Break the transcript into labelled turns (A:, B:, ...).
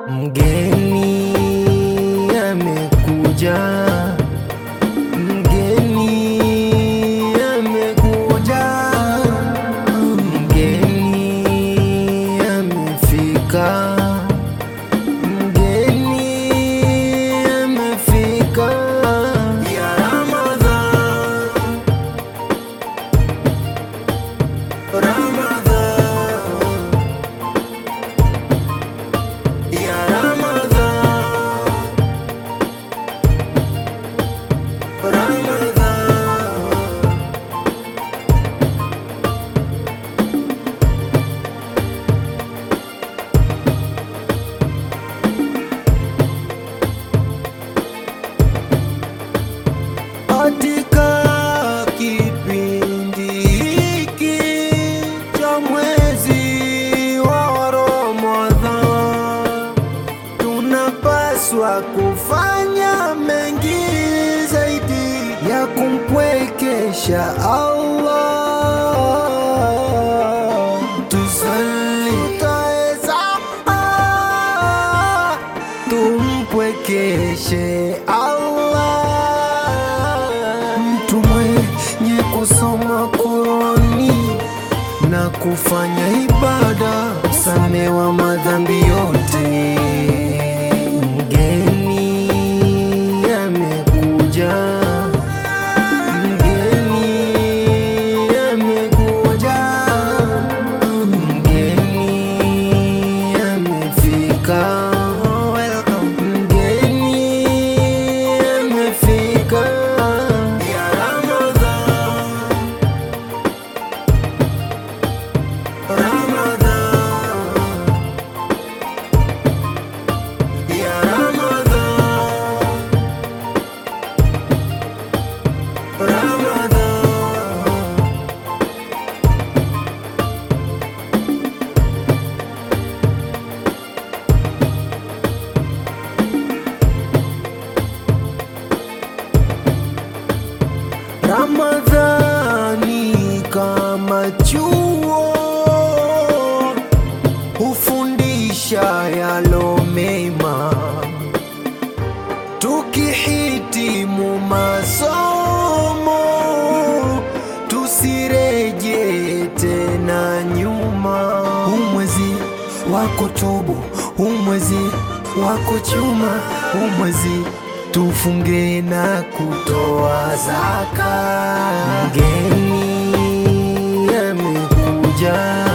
A: Mgeni amekuja, mgeni amekuja, mgeni amefika, mgeni amefika. Ya Ramadhan, Ramadhan, ya Ramadhan, Ramadhan. Katika kipindi hiki cha mwezi wa Ramadhan, tunapaswa kufanya mengi zaidi ya kumpwekesha Allah. Tusali, tutaweza tumpwekeshe Allah. Mtu mwenye kusoma Qur'ani na kufanya ibada, samewa madhambi yote. Mgeni amekuja, mgeni amekuja, mgeni amefika. Mgeni amefika. Ya Ramadhan, Ramadhan, ya Ramadhan, Ramadhan. Ramadhani kama chuo hufundisha yalo mema, tukihitimu masomo tusireje tena nyuma. Umwezi wa kutubu, umwezi wa kuchuma, umwezi tufunge na kutoa zaka. Mgeni amekuja,